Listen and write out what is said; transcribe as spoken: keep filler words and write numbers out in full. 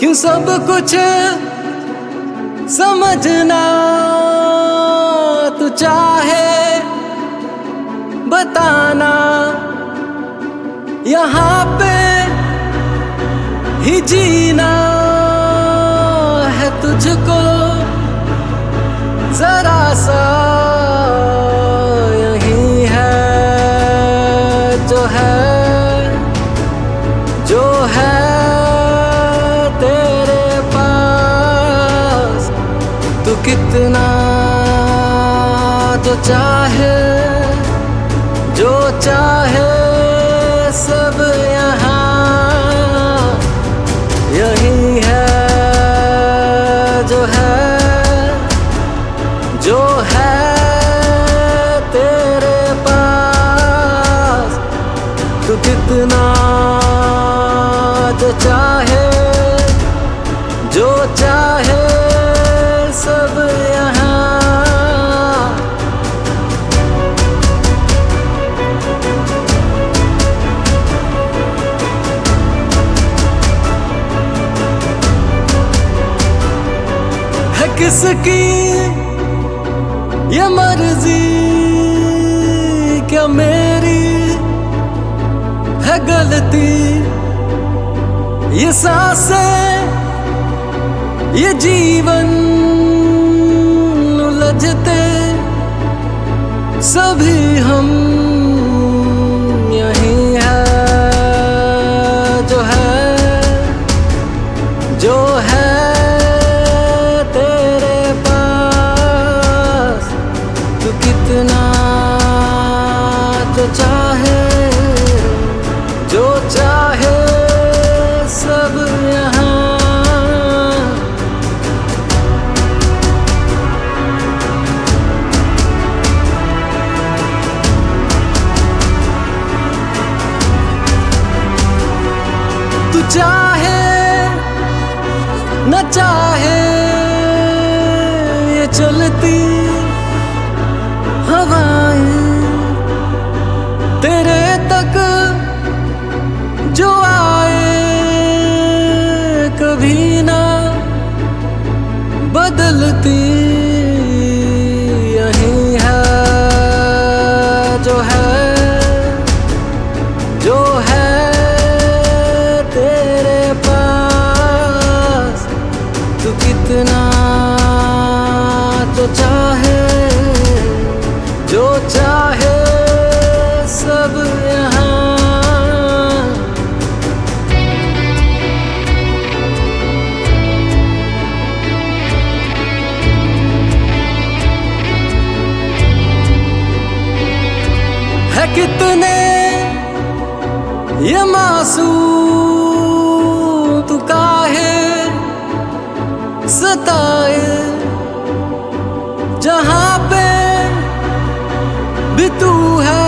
क्यों सब कुछ समझना तू चाहे बताना, यहाँ पे ही जीना है तुझको जरा सा, यही है जो है जो है तेरे पास। तू कितना जो चाहे जो चाहे सब यहाँ यही है जो है जो है तेरे पास। तू कितना जो चाहे जो चाहे सब यहाँ। है किसकी ये मर्जी क्या मेरी है गलती, ये सांसें ये जीवन उलझते सभी हम यही है जो है जो है तेरे पास। तू कितना जो चाहे जो चाहे सब यहाँ। तू चाहे न चाहे ये चलती हवाएं तेरे तक जो आए कभी ना बदलती, यही है जो है जो है तेरे पास। तू कितना जो चाहे जो चाहे सब यहाँ। है कितने ये मासूम तू काहे सताए, जहाँ पे भी तू है